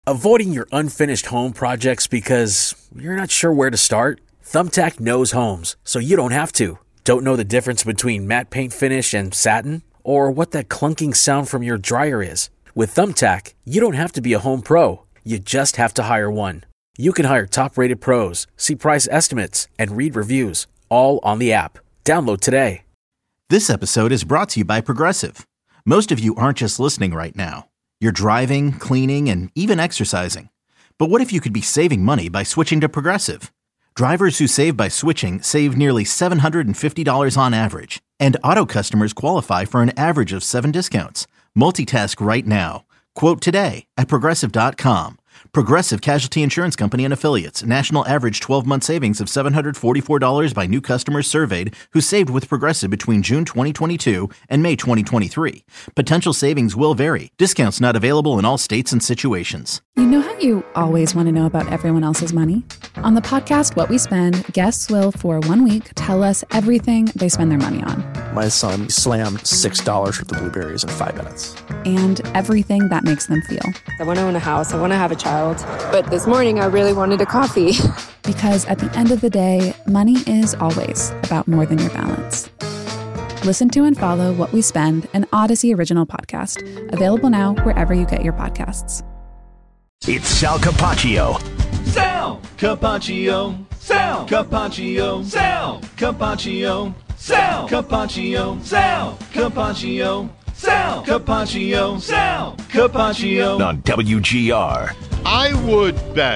Avoiding your unfinished home projects because you're not sure where to start? Thumbtack knows homes, so you don't have to. Don't know the difference between matte paint finish and satin? Or what that clunking sound from your dryer is? With Thumbtack, you don't have to be a home pro. You just have to hire one. You can hire top-rated pros, see price estimates, and read reviews, all on the app. Download today. This episode is brought to you by Progressive. Most of you aren't just listening right now. You're driving, cleaning, and even exercising. But what if you could be saving money by switching to Progressive? Drivers who save by switching save nearly $750 on average. And auto customers qualify for an average of 7 discounts. Multitask right now. Quote today at Progressive.com. Progressive Casualty Insurance Company and Affiliates. National average 12-month savings of $744 by new customers surveyed who saved with Progressive between June 2022 and May 2023. Potential savings will vary. Discounts not available in all states and situations. You know how you always want to know about everyone else's money? On the podcast What We Spend, guests will, for 1 week, tell us everything they spend their money on. My son slammed $6 worth of blueberries in 5 minutes. And everything that makes them feel. I want to own a house. I want to have a child. But this morning, I really wanted a coffee. Because at the end of the day, money is always about more than your balance. Listen to and follow What We Spend, an Odyssey original podcast. Available now wherever you get your podcasts. It's Sal Capaccio. Sal Capaccio. Sal Capaccio. Sal Capaccio. Sal Capaccio. Sal Capaccio. Sal Capaccio. Sal Capaccio. On WGR. I would bet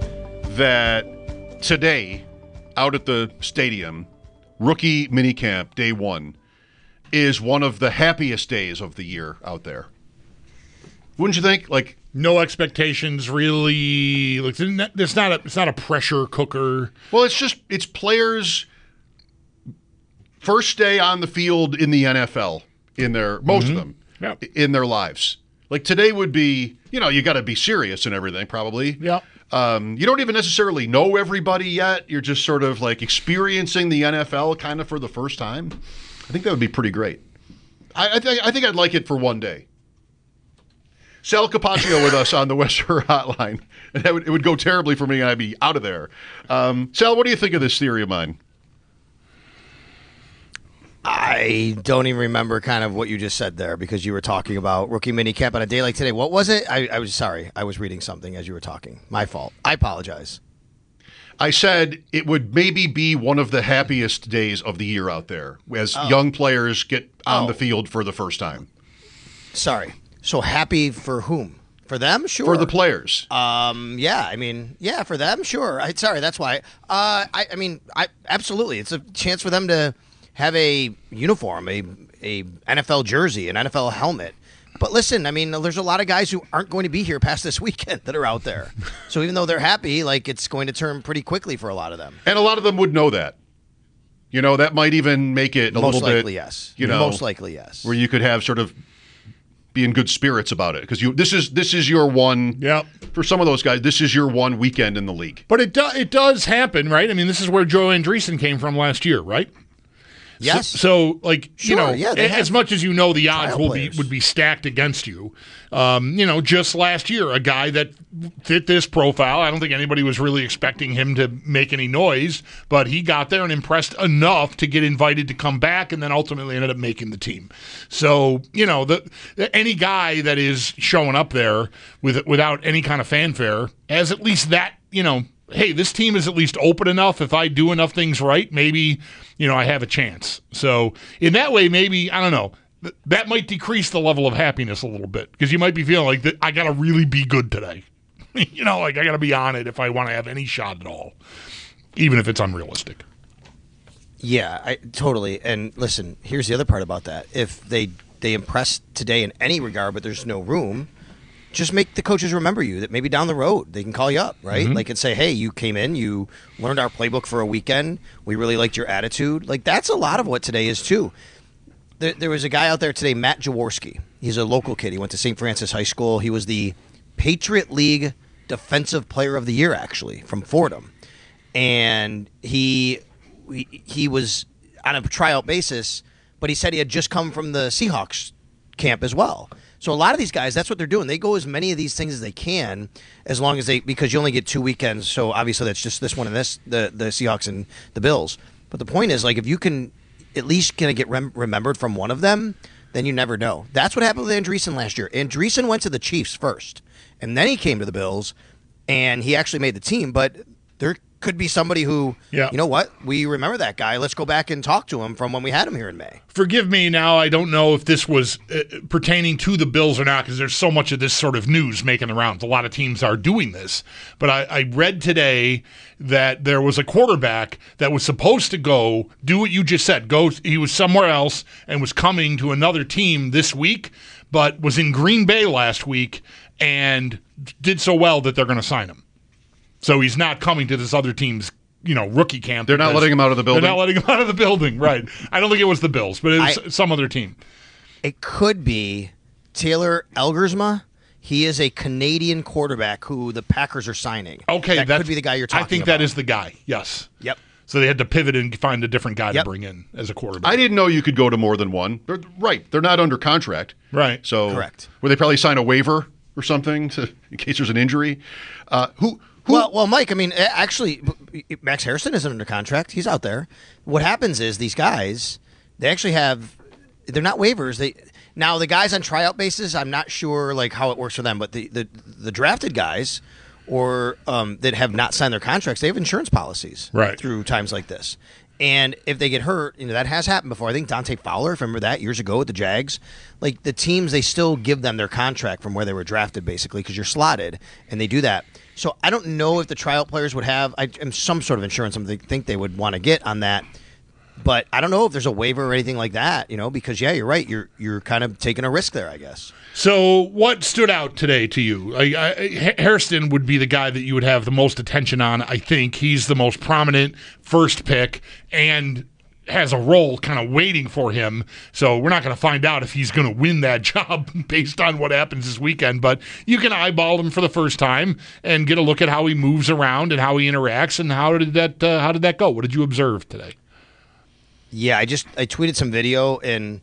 that today, out at the stadium, rookie minicamp, day one, is one of the happiest days of the year out there. Wouldn't you think? Like, no expectations, really. Like, it's not a pressure cooker. Well, it's players' first day on the field in the NFL in their most of them in their lives. Like today would be, you got to be serious and everything, probably. Yeah. You don't even necessarily know everybody yet. You're just sort of like experiencing the NFL kind of for the first time. I think that would be pretty great. I think I'd like it for one day. Sal Capaccio with us on the Western Hotline. And it would go terribly for me and I'd be out of there. Sal, what do you think of this theory of mine? I don't even remember kind of what you just said there because you were talking about rookie minicamp on a day like today. What was it? I was sorry. I was reading something as you were talking. My fault. I apologize. I said it would maybe be one of the happiest days of the year out there as young players get on the field for the first time. Sorry. So happy for whom? For them? Sure. For the players. Yeah. I mean, yeah, for them, sure. Sorry, that's why. I mean, absolutely. It's a chance for them to have a uniform, a NFL jersey, an NFL helmet. But listen, I mean, there's a lot of guys who aren't going to be here past this weekend that are out there. So even though they're happy, like it's going to turn pretty quickly for a lot of them. And a lot of them would know that. That might even make it a Most little bit. Likely, yes. Most likely, yes. Where you could have sort of be in good spirits about it because this is your one. Yeah. For some of those guys, this is your one weekend in the league. But it does happen, right? I mean, this is where Joe Andreessen came from last year, right? Yes. So like, sure, as much as the odds players would be stacked against you. Just last year, a guy that fit this profile, I don't think anybody was really expecting him to make any noise, but he got there and impressed enough to get invited to come back and then ultimately ended up making the team. So, any guy that is showing up there without any kind of fanfare has at least that, hey, this team is at least open enough. If I do enough things right, maybe, I have a chance. So in that way, maybe, I don't know, that might decrease the level of happiness a little bit because you might be feeling like I got to really be good today. Like I got to be on it if I want to have any shot at all, even if it's unrealistic. Yeah, totally. And listen, here's the other part about that. If they impress today in any regard, but there's no room, just make the coaches remember you that maybe down the road they can call you up, right? Mm-hmm. Like and say, hey, you came in, you learned our playbook for a weekend. We really liked your attitude. Like that's a lot of what today is too. There was a guy out there today, Matt Jaworski. He's a local kid. He went to St. Francis High School. He was the Patriot League Defensive Player of the Year, actually, from Fordham. And he was on a tryout basis, but he said he had just come from the Seahawks camp as well. So a lot of these guys, that's what they're doing. They go as many of these things as they can, as long as because you only get 2 weekends. So obviously that's just this one and the Seahawks and the Bills. But the point is, like, if you can at least kind of get remembered from one of them, then you never know. That's what happened with Andreessen last year. Andreessen went to the Chiefs first, and then he came to the Bills, and he actually made the team. But there could be somebody who, you know what, we remember that guy. Let's go back and talk to him from when we had him here in May. Forgive me now, I don't know if this was pertaining to the Bills or not, because there's so much of this sort of news making the rounds. A lot of teams are doing this. But I read today that there was a quarterback that was supposed to go do what you just said. He was somewhere else and was coming to another team this week, but was in Green Bay last week and did so well that they're going to sign him. So he's not coming to this other team's, rookie camp. They're not letting him out of the building? They're not letting him out of the building, right. I don't think it was the Bills, but it was some other team. It could be Taylor Elgersma. He is a Canadian quarterback who the Packers are signing. Okay. That could be the guy you're talking about. I think that is the guy, yes. Yep. So they had to pivot and find a different guy to bring in as a quarterback. I didn't know you could go to more than one. They're not under contract. Right. So correct. Where they probably sign a waiver or something in case there's an injury. Well, Mike, I mean, actually, Max Harrison isn't under contract. He's out there. What happens is these guys, they actually they're not waivers. Now, the guys on tryout basis, I'm not sure like how it works for them, but the drafted guys or that have not signed their contracts, they have insurance policies through times like this. And if they get hurt, that has happened before. I think Dante Fowler, remember that years ago with the Jags? Like the teams, they still give them their contract from where they were drafted, basically, because you're slotted, and they do that. So I don't know if the tryout players would have some sort of insurance. I think they would want to get on that. But I don't know if there's a waiver or anything like that, because, you're right. You're kind of taking a risk there, I guess. So what stood out today to you? Hairston would be the guy that you would have the most attention on, I think. He's the most prominent first pick and has a role kind of waiting for him. So we're not going to find out if he's going to win that job based on what happens this weekend. But you can eyeball him for the first time and get a look at how he moves around and how he interacts. And how did that go? What did you observe today? Yeah, I tweeted some video, and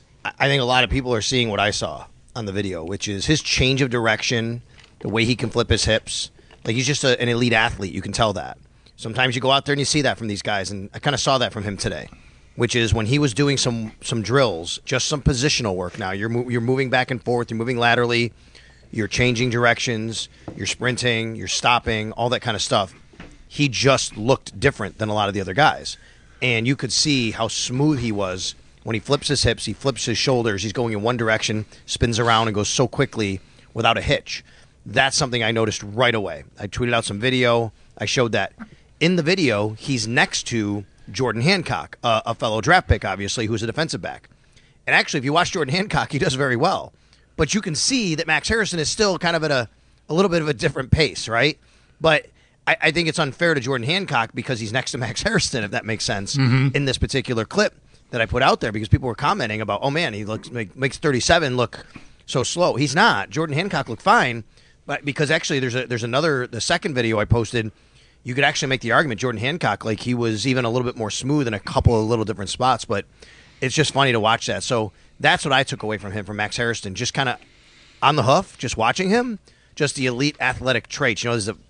I think a lot of people are seeing what I saw on the video, which is his change of direction, the way he can flip his hips. Like, he's just an elite athlete. You can tell that. Sometimes you go out there and you see that from these guys, and I kind of saw that from him today, which is when he was doing some drills, just some positional work. Now you're moving back and forth, you're moving laterally, you're changing directions, you're sprinting, you're stopping, all that kind of stuff. He just looked different than a lot of the other guys, and you could see how smooth he was when he flips his hips, he flips his shoulders, he's going in one direction, spins around, and goes so quickly without a hitch. That's something I noticed right away. I tweeted out some video. I showed that. In the video, he's next to Jordan Hancock, a fellow draft pick, obviously, who's a defensive back. And actually, if you watch Jordan Hancock, he does very well. But you can see that Max Harrison is still kind of at a little bit of a different pace, right? But I think it's unfair to Jordan Hancock because he's next to Max Harrison, if that makes sense, in this particular clip that I put out there, because people were commenting about, oh, man, he makes 37 look so slow. He's not. Jordan Hancock looked fine, but because actually there's the second video I posted, you could actually make the argument Jordan Hancock, like he was even a little bit more smooth in a couple of little different spots, but it's just funny to watch that. So that's what I took away from him, from Max Harrison, just kind of on the hoof, just watching him, just the elite athletic traits. There's the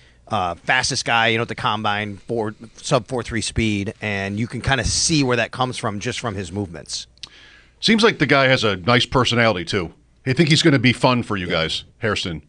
fastest guy, at the combine, sub 4.3 speed, and you can kind of see where that comes from just from his movements. Seems like the guy has a nice personality, too. I think he's going to be fun for you guys, Hairston.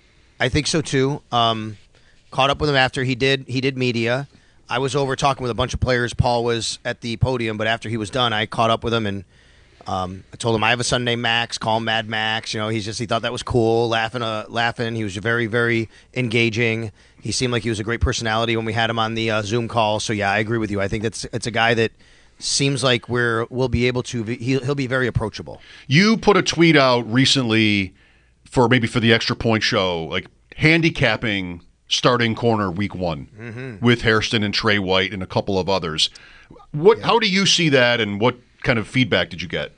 I think so, too. Caught up with him after he did media. I was over talking with a bunch of players. Paul was at the podium, but after he was done, I caught up with him, and I told him I have a son named Max. Call him Mad Max. He thought that was cool, laughing. He was very, very engaging. He seemed like he was a great personality when we had him on the Zoom call. So yeah, I agree with you. I think it's a guy that seems like we'll be able to. He'll be very approachable. You put a tweet out recently for the Extra Point show, like handicapping starting corner week 1 with Hairston and Trey White and a couple of others. How do you see that, and what kind of feedback did you get?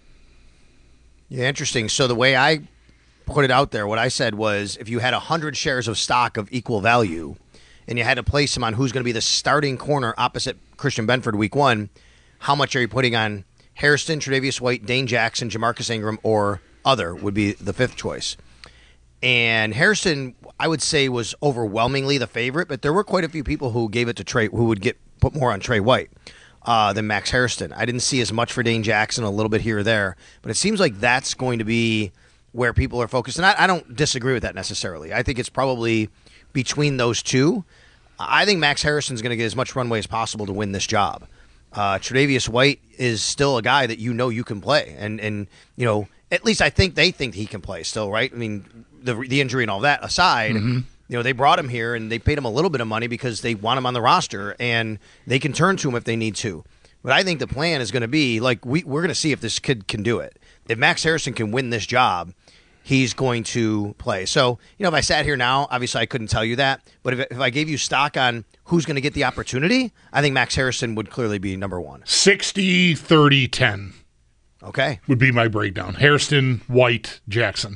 Yeah, interesting. So the way I put it out there, what I said was, if you had 100 shares of stock of equal value and you had to place them on who's going to be the starting corner opposite Christian Benford week 1, how much are you putting on Hairston, Tre'Davious White, Dane Jackson, Jamarcus Ingram, or other would be the fifth choice. And Hairston, I would say, was overwhelmingly the favorite, but there were quite a few people who gave it to Trey, who would put more on Trey White than Max Hairston. I didn't see as much for Dane Jackson, a little bit here or there, but it seems like that's going to be where people are focused. And I don't disagree with that necessarily. I think it's probably between those two. I think Max Harrison's going to get as much runway as possible to win this job. Tre'Davious White is still a guy that you can play, and at least I think they think he can play still, right? I mean, the injury and all that aside, they brought him here and they paid him a little bit of money because they want him on the roster and they can turn to him if they need to. But I think the plan is going to be like we're going to see if this kid can do it. If Max Harrison can win this job, he's going to play. So, if I sat here now, obviously I couldn't tell you that. But if I gave you stock on who's going to get the opportunity, I think Max Harrison would clearly be number one. 60, 30, 10. Okay. Would be my breakdown. Hairston, White, Jackson.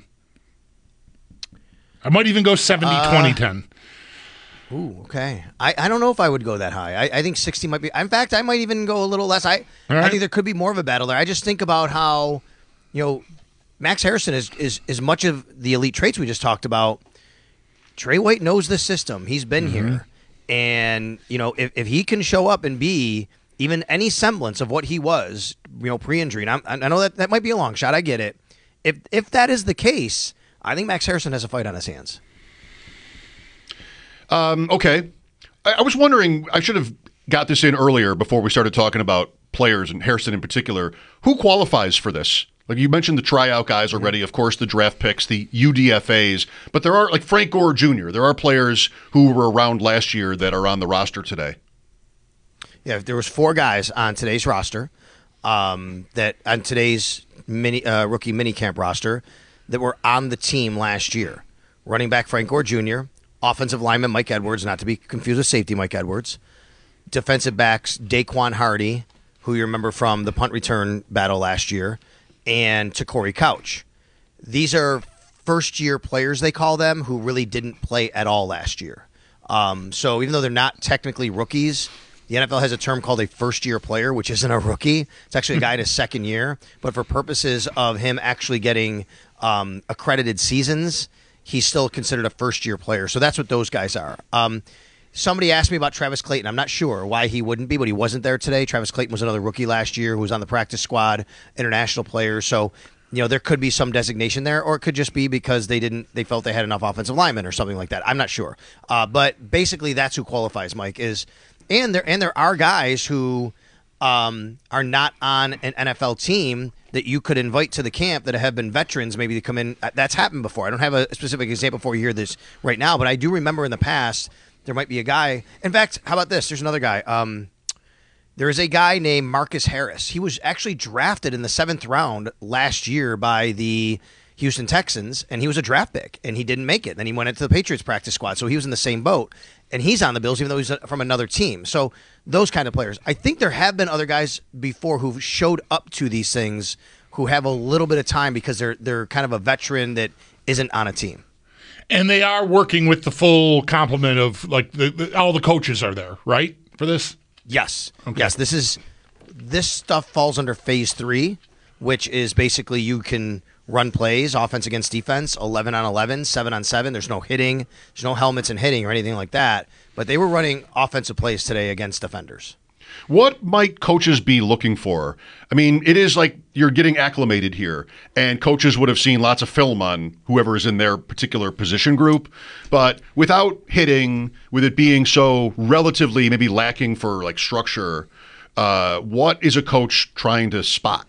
I might even go 70, 20, 10. Ooh, okay. I don't know if I would go that high. I think 60 might be. In fact, I might even go a little less. I think there could be more of a battle there. I just think about how, Max Harrison is much of the elite traits we just talked about. Trey White knows the system. He's been here. And, if he can show up and be even any semblance of what he was, pre-injury, and I know that might be a long shot. I get it. If that is the case, I think Max Harrison has a fight on his hands. Okay. I was wondering, I should have got this in earlier before we started talking about players and Hairston in particular. Who qualifies for this? Like you mentioned the tryout guys already, of course, the draft picks, the UDFAs, but there are, like Frank Gore Jr., there are players who were around last year that are on the roster today. Yeah, there was 4 guys on today's roster, that on today's rookie minicamp roster that were on the team last year. Running back Frank Gore Jr., offensive lineman Mike Edwards, not to be confused with safety Mike Edwards, defensive backs Daquan Hardy, who you remember from the punt return battle last year, and Takori Couch. These are first-year players, they call them, who really didn't play at all last year. So even though they're not technically rookies, the NFL has a term called a first-year player, which isn't a rookie. It's actually a guy in his second year. But for purposes of him actually getting accredited seasons, he's still considered a first-year player. So that's what those guys are. Somebody asked me about Travis Clayton. I'm not sure why he wouldn't be, but he wasn't there today. Travis Clayton was another rookie last year who was on the practice squad, international player. So, there could be some designation there, or it could just be because they felt they had enough offensive linemen or something like that. I'm not sure. But basically that's who qualifies, Mike, and there are guys who are not on an NFL team that you could invite to the camp that have been veterans, maybe to come in. That's happened before. I don't have a specific example for you hear this right now, but I do remember in the past there might be a guy. In fact, how about this? There's another guy. There is a guy named Marcus Harris. He was actually drafted in the 7th round last year by the Houston Texans, and he was a draft pick, and he didn't make it. Then he went into the Patriots practice squad, so he was in the same boat, and he's on the Bills, even though he's from another team. So those kind of players. I think there have been other guys before who've showed up to these things who have a little bit of time because they're kind of a veteran that isn't on a team. And they are working with the full complement of, like, all the coaches are there, right, for this? Yes. Okay. Yes, this stuff falls under phase 3, which is basically you can run plays, offense against defense, 11 on 11, 7 on 7. There's no hitting. There's no helmets and hitting or anything like that. But they were running offensive plays today against defenders. What might coaches be looking for? I mean, it is like you're getting acclimated here, and coaches would have seen lots of film on whoever is in their particular position group. But without hitting, with it being so relatively maybe lacking for like structure, what is a coach trying to spot?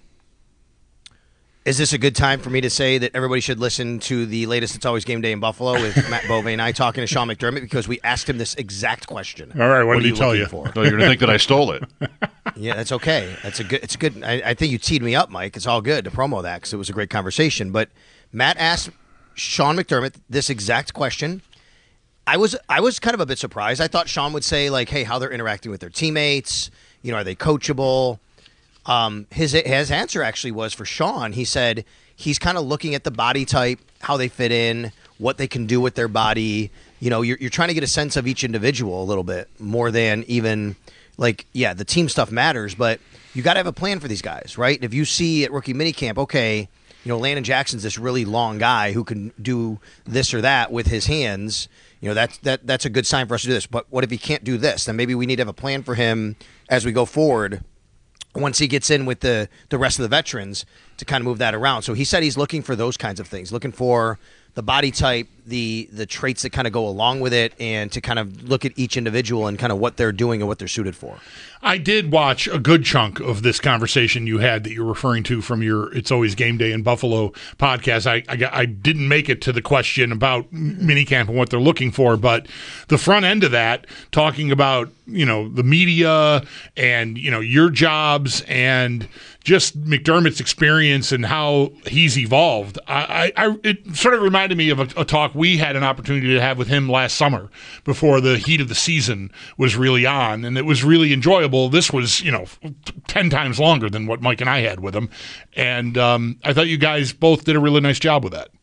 Is this a good time for me to say that everybody should listen to the latest It's Always Game Day in Buffalo with Matt Bove and I talking to Sean McDermott because we asked him this exact question. All right, what did he tell you? No, you're going to think that I stole it. Yeah, that's okay. It's a good. I think you teed me up, Mike. It's all good to promo that because it was a great conversation. But Matt asked Sean McDermott this exact question. I was kind of a bit surprised. I thought Sean would say like, "Hey, how they're interacting with their teammates. Are they coachable?" His answer actually was for Sean. He said he's kind of looking at the body type, how they fit in, what they can do with their body. You're trying to get a sense of each individual a little bit more than even like, yeah, the team stuff matters, but you got to have a plan for these guys, right? If you see at rookie minicamp, okay, Landon Jackson's this really long guy who can do this or that with his hands. That's a good sign for us to do this. But what if he can't do this? Then maybe we need to have a plan for him as we go forward once he gets in with the rest of the veterans to kind of move that around. So he said he's looking for those kinds of things, looking for the body type, the traits that kind of go along with it, and to kind of look at each individual and kind of what they're doing and what they're suited for. I did watch a good chunk of this conversation you had that you're referring to from your It's Always Game Day in Buffalo podcast. I didn't make it to the question about minicamp and what they're looking for, but the front end of that, talking about, the media and, your jobs and just McDermott's experience and how he's evolved. It sort of reminded me of a talk we had an opportunity to have with him last summer before the heat of the season was really on, and it was really enjoyable. This was, 10 times longer than what Mike and I had with him, and I thought you guys both did a really nice job with that.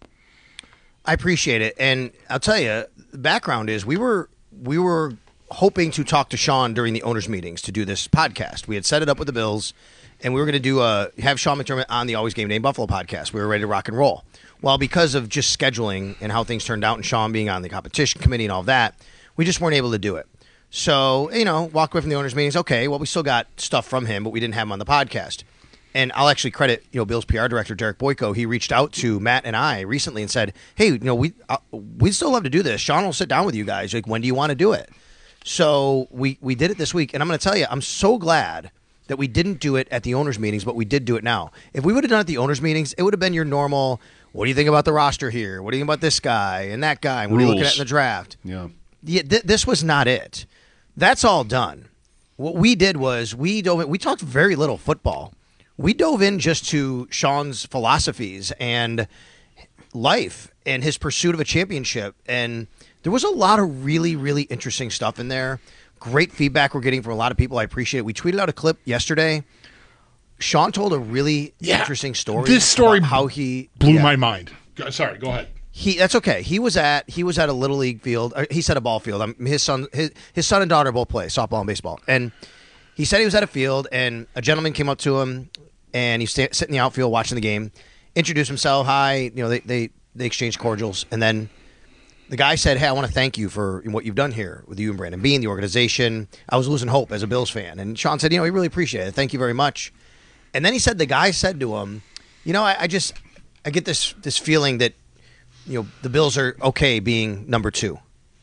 I appreciate it, and I'll tell you, the background is we were hoping to talk to Sean during the owners' meetings to do this podcast. We had set it up with the Bills, and we were going to have Sean McDermott on the Always Game Day in Buffalo podcast. We were ready to rock and roll. Well, because of just scheduling and how things turned out and Sean being on the competition committee and all that, we just weren't able to do it. So, walk away from the owners' meetings. Okay, well, we still got stuff from him, but we didn't have him on the podcast. And I'll actually credit, Bill's PR director, Derek Boyko. He reached out to Matt and I recently and said, hey, we'd still love to do this. Sean will sit down with you guys. Like, when do you want to do it? So we did it this week. And I'm going to tell you, I'm so glad that we didn't do it at the owners' meetings, but we did do it now. If we would have done it at the owners' meetings, it would have been your normal, what do you think about the roster here? What do you think about this guy and that guy? And what are you looking at in the draft? Yeah. This was not it. That's all done. What we did was we talked very little football. We dove in just to Sean's philosophies and life and his pursuit of a championship. And there was a lot of really, really interesting stuff in there. Great feedback we're getting from a lot of people. I appreciate it. We tweeted out a clip yesterday. Sean told a really interesting story. This story about how he blew my mind. Sorry, go ahead. That's okay. He was at a little league field. He said a ball field. His son and daughter both play softball and baseball. And he said he was at a field, and a gentleman came up to him, and he's sitting in the outfield watching the game. Introduced himself. Hi. They exchanged cordials, and then the guy said, "Hey, I want to thank you for what you've done here with you and Brandon Beane, the organization. I was losing hope as a Bills fan." And Sean said, "We really appreciate it. Thank you very much." And then he said the guy said to him, I get this feeling that the Bills are okay being number 2.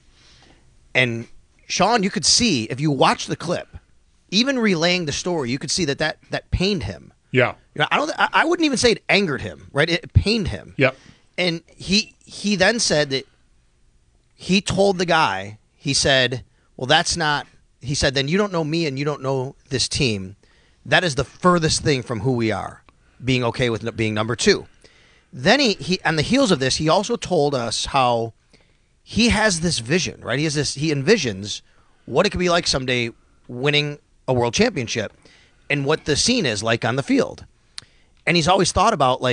And Sean, you could see if you watch the clip, even relaying the story, you could see that pained him. Yeah. I wouldn't even say it angered him, right? It pained him. Yep. And he then said that he told the guy, he said, well, that's not, he said, then you don't know me and you don't know this team. That is the furthest thing from who we are, being okay with being number 2. Then he on the heels of this, he also told us how he has this vision, right? He envisions what it could be like someday winning a world championship and what the scene is like on the field. And he's always thought about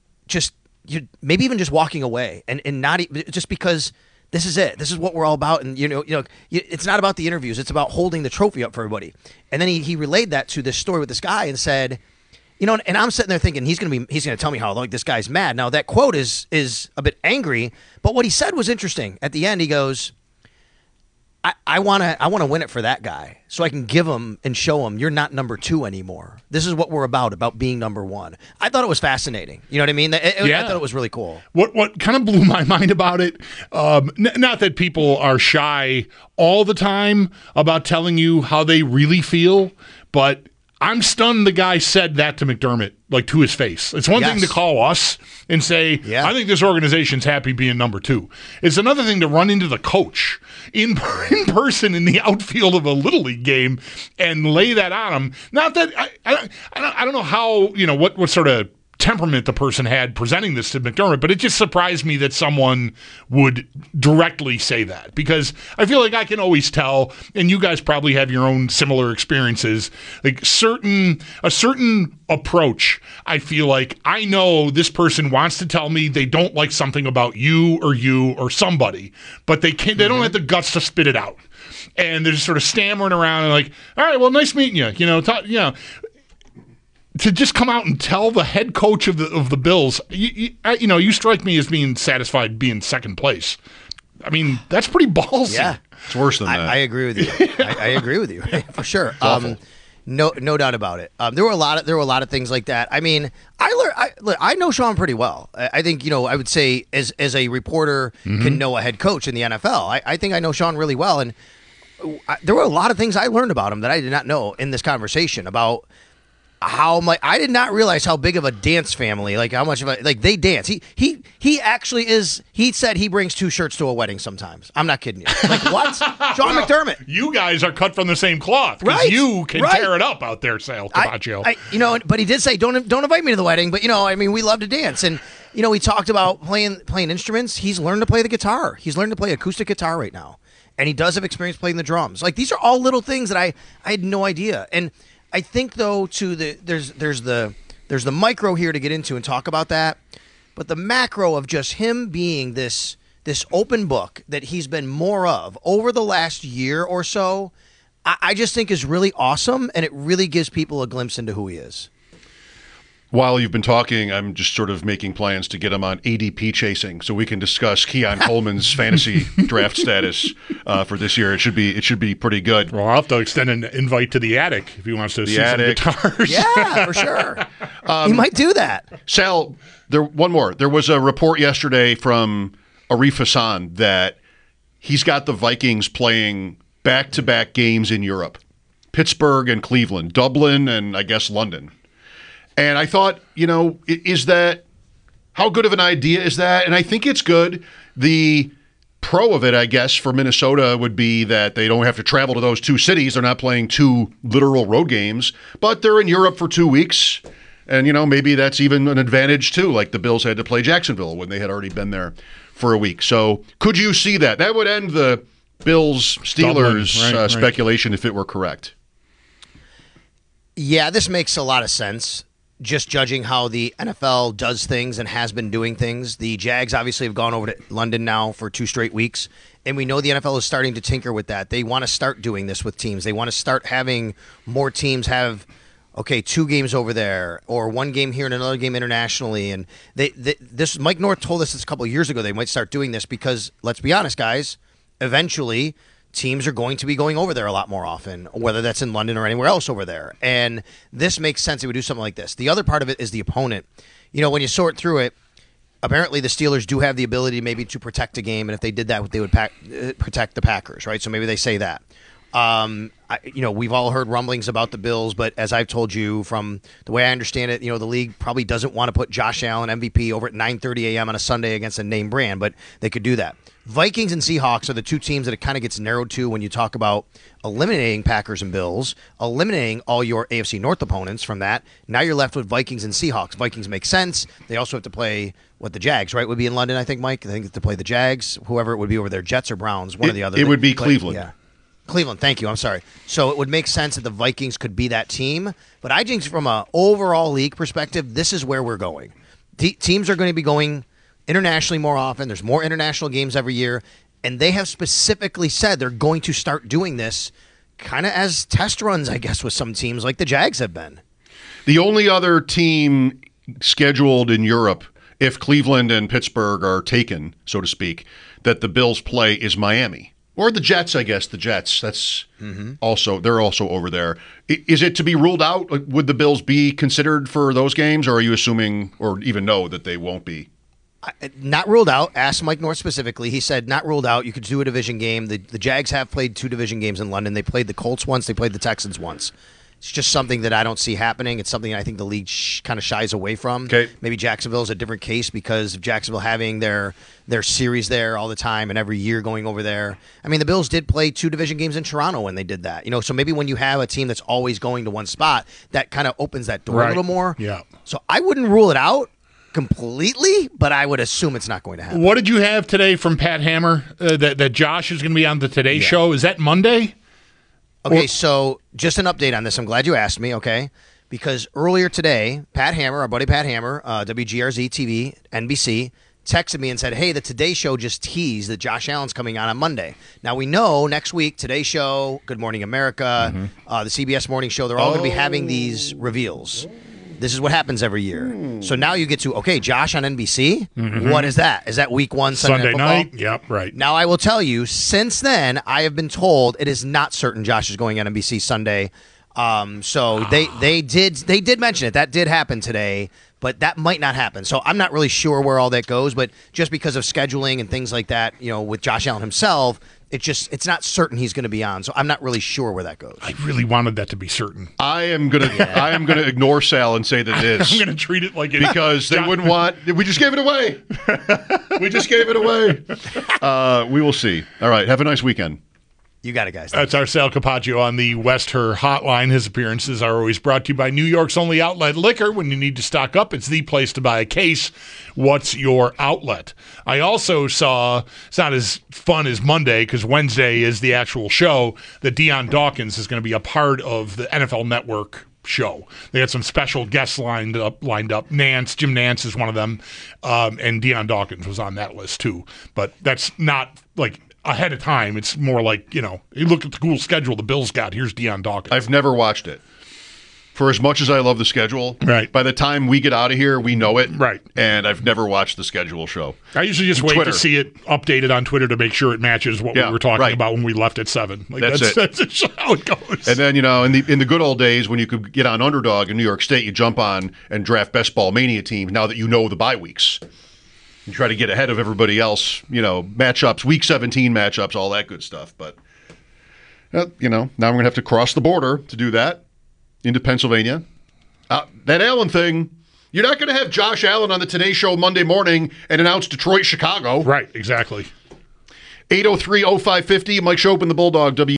maybe even just walking away and not just because this is it. This is what we're all about. And, it's not about the interviews. It's about holding the trophy up for everybody. And then he relayed that to this story with this guy and said, and I'm sitting there thinking he's going to tell me how this guy's mad. Now that quote is a bit angry, but what he said was interesting. At the end, he goes, I want to win it for that guy so I can give him and show him you're not number 2 anymore. This is what we're about being number 1. I thought it was fascinating. You know what I mean? I thought it was really cool. What kind of blew my mind about it, not that people are shy all the time about telling you how they really feel, but I'm stunned the guy said that to McDermott, to his face. It's one thing to call us and say, I think this organization's happy being number 2. It's another thing to run into the coach in person in the outfield of a Little League game and lay that on him. Not that I don't know how, what sort of temperament the person had presenting this to McDermott, but it just surprised me that someone would directly say that, because I feel like I can always tell, and you guys probably have your own similar experiences, a certain approach. I feel like I know this person wants to tell me they don't like something about you or somebody, but they don't have the guts to spit it out. And they're just sort of stammering around and all right, well, nice meeting you. to just come out and tell the head coach of the Bills, you strike me as being satisfied being second place. I mean, that's pretty ballsy. Yeah, it's worse than that. I agree with you. I agree with you for sure. No doubt about it. There were a lot of things like that. I mean, I know Sean pretty well. I think I would say as a reporter can know a head coach in the NFL. I think I know Sean really well, and there were a lot of things I learned about him that I did not know in this conversation about. I did not realize how big of a dance family, like how much of they dance. He actually is. He said he brings 2 shirts to a wedding sometimes. I'm not kidding you. Like what? Sean McDermott. You guys are cut from the same cloth because right? you can tear it up out there, Sal Capaccio. But he did say don't invite me to the wedding. But we love to dance, and he talked about playing instruments. He's learned to play the guitar. He's learned to play acoustic guitar right now, and he does have experience playing the drums. Like these are all little things that I had no idea. And I think though there's the micro here to get into and talk about that, but the macro of just him being this open book that he's been more of over the last year or so, I just think is really awesome, and it really gives people a glimpse into who he is. While you've been talking, I'm just sort of making plans to get him on ADP chasing so we can discuss Keon Coleman's fantasy draft status for this year. It should be pretty good. Well, I'll have to extend an invite to the attic if he wants to see some guitars. Yeah, for sure. He might do that. Sal, one more. There was a report yesterday from Arif Hassan that he's got the Vikings playing back-to-back games in Europe. Pittsburgh and Cleveland, Dublin and I guess London. And I thought, is that how good of an idea is that? And I think it's good. The pro of it, I guess, for Minnesota would be that they don't have to travel to those 2 cities. They're not playing 2 literal road games, but they're in Europe for 2 weeks. And, maybe that's even an advantage, too, like the Bills had to play Jacksonville when they had already been there for a week. So could you see that? That would end the Bills-Steelers speculation if it were correct. Yeah, this makes a lot of sense. Just judging how the NFL does things and has been doing things. The Jags obviously have gone over to London now for 2 straight weeks, and we know the NFL is starting to tinker with that. They want to start doing this with teams. They want to start having more teams have, 2 games over there, or 1 game here and another game internationally. And this Mike North told us this a couple of years ago they might start doing this because, let's be honest, guys, eventually teams are going to be going over there a lot more often, whether that's in London or anywhere else over there. And this makes sense. It would do something like this. The other part of it is the opponent. When you sort through it, apparently the Steelers do have the ability maybe to protect a game, and if they did that, they would protect the Packers, right? So maybe they say that. We've all heard rumblings about the Bills, but as I've told you, from the way I understand it, the league probably doesn't want to put Josh Allen MVP over at 9:30 a.m. on a Sunday against a name brand, but they could do that. Vikings and Seahawks are the 2 teams that it kind of gets narrowed to when you talk about eliminating Packers and Bills, eliminating all your AFC North opponents from that. Now you're left with Vikings and Seahawks. Vikings make sense. They also have to play the Jags, right? Would be in London, I think, Mike. I think they have to play the Jags, whoever it would be over there, Jets or Browns, one or the other. It would be Cleveland. Yeah. Cleveland, thank you. I'm sorry. So it would make sense that the Vikings could be that team. But I think from an overall league perspective, this is where we're going. Teams are going to be going internationally more often. There's more international games every year. And they have specifically said they're going to start doing this kind of as test runs, I guess, with some teams like the Jags have been. The only other team scheduled in Europe, if Cleveland and Pittsburgh are taken, so to speak, that the Bills play is Miami. Or the Jets, I guess. The Jets. That's also, they're also over there. Is it to be ruled out? Would the Bills be considered for those games, or are you assuming or even know that they won't be? Not ruled out. Asked Mike North specifically. He said not ruled out. You could do a division game. The Jags have played 2 division games in London. They played the Colts once. They played the Texans once. It's just something that I don't see happening. It's something I think the league kind of shies away from. Okay. Maybe Jacksonville's a different case because of Jacksonville having their series there all the time and every year going over there. I mean, the Bills did play 2 division games in Toronto when they did that. So maybe when you have a team that's always going to one spot, that kind of opens that door a little more. Yeah. So I wouldn't rule it out completely, but I would assume it's not going to happen. What did you have today from Pat Hammer that Josh is going to be on the Today Show? Is that Monday? Okay, so just an update on this. I'm glad you asked me, okay? Because earlier today, Pat Hammer, our buddy Pat Hammer, WGRZ TV, NBC, texted me and said, hey, the Today Show just teased that Josh Allen's coming on Monday. Now, we know next week, Today Show, Good Morning America, the CBS Morning Show, they're all going to be having these reveals. This is what happens every year. So now you get to, okay, Josh on NBC? What is that? Is that week 1 Sunday night? Yep, right. Now I will tell you, since then, I have been told it is not certain Josh is going on NBC Sunday. So they did mention it. That did happen today, but that might not happen. So I'm not really sure where all that goes, but just because of scheduling and things like that, with Josh Allen himself, it's not certain he's going to be on. So I'm not really sure where that goes. I really wanted that to be certain. I am gonna ignore Sal and say that it is. I'm gonna treat it like it because they wouldn't want. We just gave it away. We just gave it away. We will see. All right. Have a nice weekend. You got it, guys. That's our Sal Capaccio on the West Her Hotline. His appearances are always brought to you by New York's only outlet liquor. When you need to stock up, it's the place to buy a case. What's your outlet? I also saw, it's not as fun as Monday because Wednesday is the actual show, that Deion Dawkins is going to be a part of the NFL Network show. They had some special guests lined up. Jim Nance is one of them, and Deion Dawkins was on that list too. But that's not like ahead of time. It's more like, you look at the cool schedule the Bills got. Here's Deion Dawkins. I've never watched it. For as much as I love the schedule, right, by the time we get out of here, we know it. Right. And I've never watched the schedule show. I usually just wait to see it updated on Twitter to make sure it matches what we were talking about when we left at 7. That's it. That's how it goes. And then, in the good old days when you could get on Underdog in New York State, you jump on and draft Best Ball Mania teams now that you know the bye weeks. You try to get ahead of everybody else, matchups, Week 17 matchups, all that good stuff. But, now we're going to have to cross the border to do that into Pennsylvania. That Allen thing, you're not going to have Josh Allen on the Today Show Monday morning and announce Detroit, Chicago. Right, exactly. 803-0550, Mike Schopen, the Bulldog,